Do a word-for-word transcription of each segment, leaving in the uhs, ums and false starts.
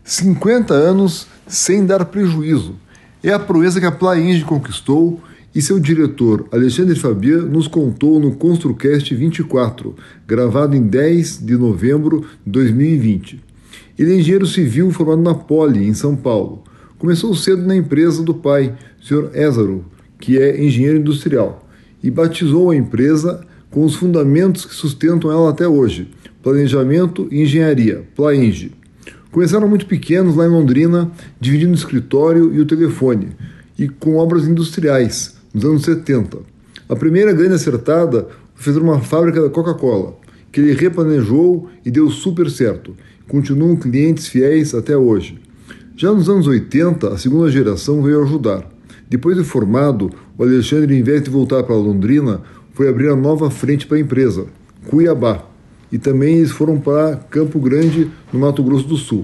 cinquenta anos sem dar prejuízo. É a proeza que a Plaenge conquistou e seu diretor, Alexandre Fabian, nos contou no ConstruCast vinte e quatro, gravado em dez de novembro de dois mil e vinte. Ele é engenheiro civil formado na Poli, em São Paulo. Começou cedo na empresa do pai, o senhor Ézaro, que é engenheiro industrial, e batizou a empresa com os fundamentos que sustentam ela até hoje: planejamento e engenharia, Plaenge. Começaram muito pequenos lá em Londrina, dividindo o escritório e o telefone, e com obras industriais, nos anos setenta. A primeira grande acertada foi fazer uma fábrica da Coca-Cola, que ele replanejou e deu super certo. Continuam clientes fiéis até hoje. Já nos anos oitenta, a segunda geração veio ajudar. Depois de formado, o Alexandre, em vez de voltar para Londrina, foi abrir a nova frente para a empresa, Cuiabá. E também eles foram para Campo Grande, no Mato Grosso do Sul.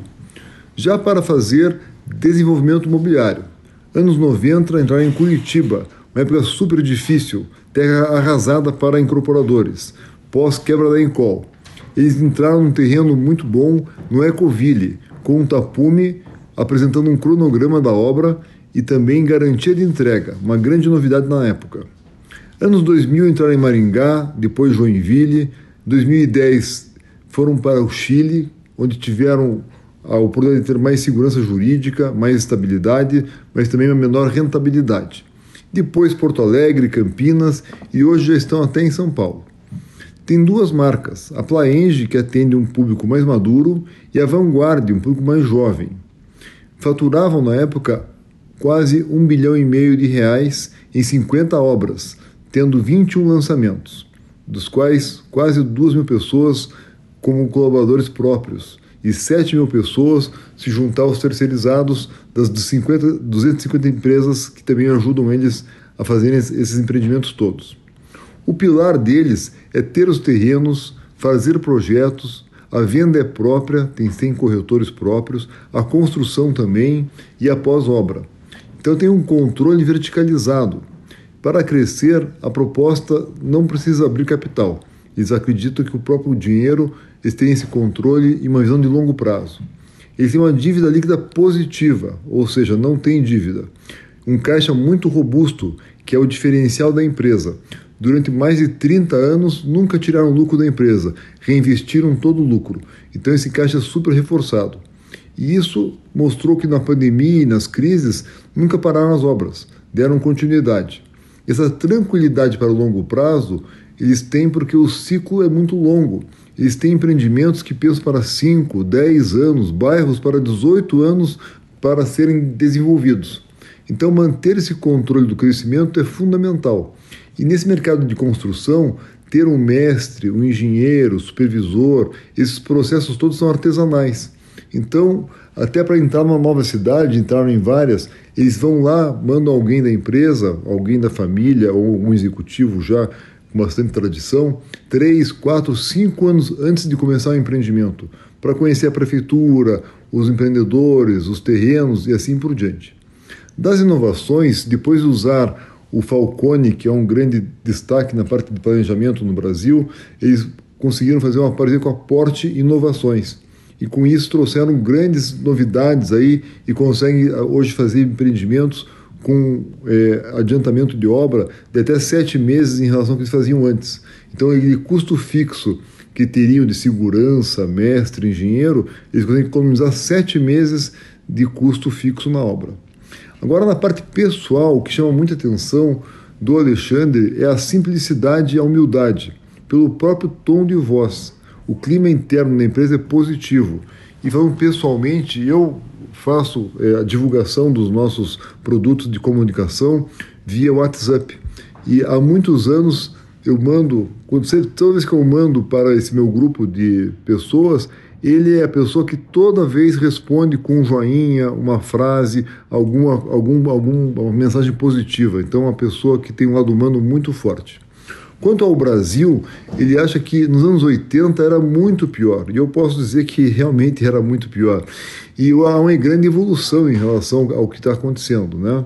Já para fazer desenvolvimento imobiliário. Anos noventa entraram em Curitiba, uma época super difícil, terra arrasada para incorporadores, pós-quebra da Encol. Eles entraram num terreno muito bom no Ecoville, com um tapume, apresentando um cronograma da obra e também garantia de entrega, uma grande novidade na época. Anos dois mil entraram em Maringá, depois Joinville. dois mil e dez foram para o Chile, onde tiveram a oportunidade de ter mais segurança jurídica, mais estabilidade, mas também uma menor rentabilidade. Depois Porto Alegre, Campinas e hoje já estão até em São Paulo. Tem duas marcas, a Plaenge, que atende um público mais maduro, e a Vanguard, um público mais jovem. Faturavam na época quase um bilhão e meio de reais em cinquenta obras, tendo vinte e um lançamentos, dos quais quase duas mil pessoas como colaboradores próprios e sete mil pessoas se juntar aos terceirizados das cinquenta, duzentas e cinquenta empresas que também ajudam eles a fazerem esses empreendimentos todos. O pilar deles é ter os terrenos, fazer projetos, a venda é própria, tem cem corretores próprios, a construção também e a pós-obra. Então tem um controle verticalizado. Para crescer, a proposta não precisa abrir capital. Eles acreditam que o próprio dinheiro, eles têm esse controle e uma visão de longo prazo. Eles têm uma dívida líquida positiva, ou seja, não tem dívida. Um caixa muito robusto, que é o diferencial da empresa. Durante mais de trinta anos, nunca tiraram lucro da empresa, reinvestiram todo o lucro. Então esse caixa é super reforçado. E isso mostrou que na pandemia e nas crises, nunca pararam as obras, deram continuidade. Essa tranquilidade para o longo prazo, eles têm porque o ciclo é muito longo. Eles têm empreendimentos que pensam para cinco, dez anos, bairros para dezoito anos para serem desenvolvidos. Então manter esse controle do crescimento é fundamental. E nesse mercado de construção, ter um mestre, um engenheiro, supervisor, esses processos todos são artesanais. Então, até para entrar numa nova cidade, entraram em várias, eles vão lá, mandam alguém da empresa, alguém da família ou algum executivo já com bastante tradição, três, quatro, cinco anos antes de começar o empreendimento, para conhecer a prefeitura, os empreendedores, os terrenos e assim por diante. Das inovações, depois de usar o Falcone, que é um grande destaque na parte de planejamento no Brasil, eles conseguiram fazer uma parceria com a Porte Inovações. E com isso trouxeram grandes novidades aí e conseguem hoje fazer empreendimentos com é, adiantamento de obra de até sete meses em relação ao que eles faziam antes. Então, aquele custo fixo que teriam de segurança, mestre, engenheiro, eles conseguem economizar sete meses de custo fixo na obra. Agora, na parte pessoal, o que chama muita atenção do Alexandre é a simplicidade e a humildade, pelo próprio tom de voz. O clima interno da empresa é positivo. E falando pessoalmente, eu faço é, a divulgação dos nossos produtos de comunicação via WhatsApp. E há muitos anos eu mando, quando, toda vez que eu mando para esse meu grupo de pessoas, ele é a pessoa que toda vez responde com um joinha, uma frase, alguma, algum, alguma mensagem positiva. Então é uma pessoa que tem um lado humano muito forte. Quanto ao Brasil, ele acha que nos anos oitenta era muito pior, e eu posso dizer que realmente era muito pior. E há uma grande evolução em relação ao que está acontecendo, né?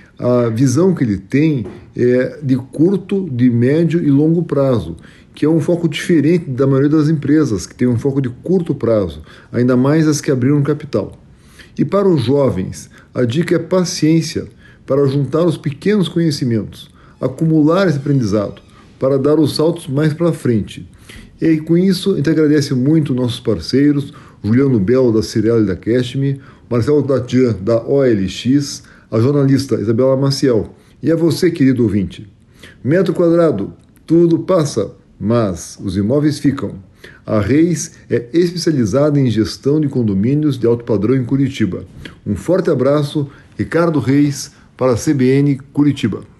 A visão que ele tem é de curto, de médio e longo prazo, que é um foco diferente da maioria das empresas, que tem um foco de curto prazo, ainda mais as que abriram capital. E para os jovens, a dica é paciência para juntar os pequenos conhecimentos, acumular esse aprendizado, para dar os saltos mais para frente. E com isso, a gente agradece muito nossos parceiros, Juliano Belo, da Cirela e da Cashme, Marcelo Tatian, da O L X, a jornalista Isabela Maciel. E a você, querido ouvinte. Metro quadrado, tudo passa, mas os imóveis ficam. A Reis é especializada em gestão de condomínios de alto padrão em Curitiba. Um forte abraço, Ricardo Reis, para a C B N Curitiba.